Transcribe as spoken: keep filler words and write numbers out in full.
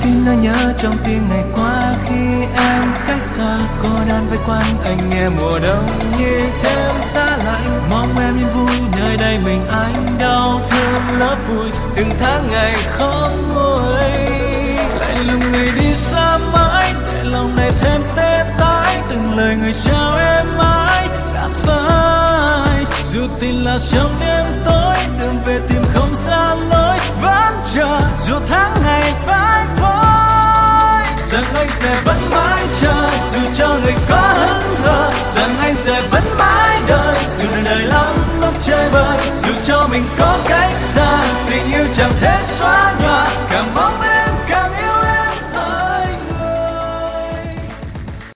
Xin nỗi nhớ trong tim ngày qua khi em cách xa cô đơn với quanh anh nghe mùa đông như thêm xa lạnh. Mong em yên vui nơi đây mình anh đau thương lớp vui từng tháng ngày không nguôi. Lạnh lùng người đi xa mãi để lòng này thêm tê tái từng lời người chào em mãi đã phai. Dù tin là trong đêm tối đường về tìm không xa lối vẫn chờ dù tháng